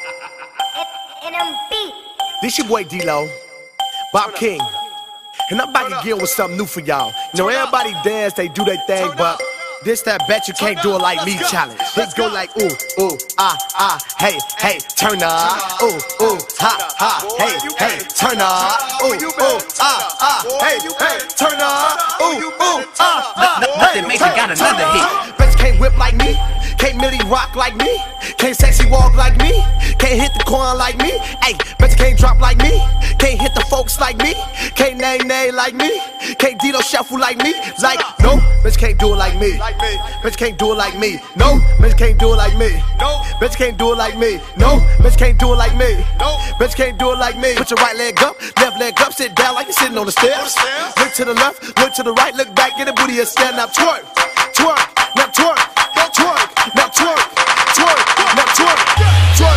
This your boy D-Lo, Bob King, and I'm back again with something new for y'all. You know, everybody dance, they do their thing, but this that bet you can't do it like me challenge. It go like ooh, ooh, ah, hey, hey, turn up. Ooh, ooh, ha, hey, hey, turn up. Ooh, ooh, hey, hey, turn up. Ooh, ooh, Nothing makes it got another hit. Bet you can't whip like me, can't Millie rock like me, can't sexy walk like me, can't hit the corn like me. Hey, bet you can't drop like me, can't hit the folks like me, can't nay like me, can't D-Lo shuffle like me. Like, no, bitch can't do it like me. Bitch can't do it like me. No, bitch can't do it like me. No, bitch can't do it like me. No, bitch can't do it like me. No, bitch can't do it like me. Put your right leg up, left leg up, sit down like you're sitting on the stairs. Look to the left, look to the right, look back, get the booty and stand up. Twerk, twerk, now twerk, twerk, now twerk, twerk, now twerk, twerk.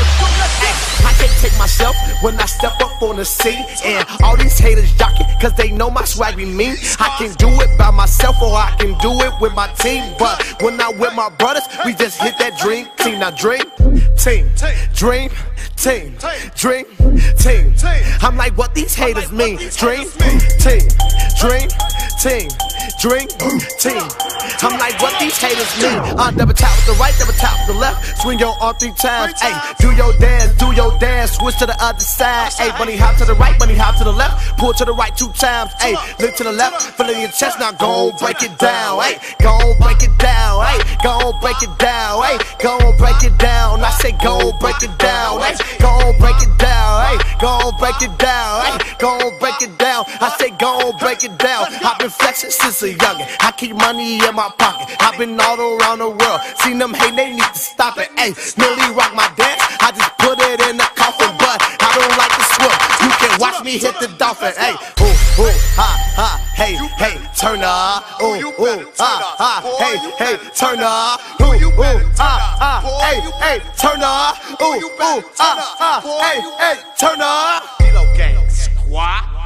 I can't take myself when I step up on the scene, and all these haters jockey cause they know my swag be mean. I can do it by myself or I can do it with my team, but when I'm with my brothers, we just hit that dream team. Now dream team, dream team, dream team. I'm like, what these haters mean? Dream team, dream team, dream team. I'm like, what these haters mean? Double tap with the right, double tap with the left, swing your arm 3 times. Hey, do your dance, switch to the other side. Hey, bunny hop to the right, bunny hop to the left, pull to the right 2 times. Hey, look to the left, fill in your chest, now go on, break it down. Hey, go on, break it down. Hey, go on, break it down. Hey, go on, break it down. I say go on, break it down. Hey, go on, break it down. Hey, go on, break it down. Hey, go on, break it down. I say go on, break it down. I've been flexing since a youngin'. I keep money in my pocket. I've been all around the world. Seen them hate, they need to stop it. Hey, Millie rock my dance. I just put it in the coffin, but I don't like to swim. You can watch me hit the dolphin. Hey, ooh, ooh, hey, hey, turn up. Ooh, ooh, hey, hey, turn up. Ooh, ooh, hey, hey, turn up. Ooh, ooh, hey, hey, turn up. D-Lo Gang Squad.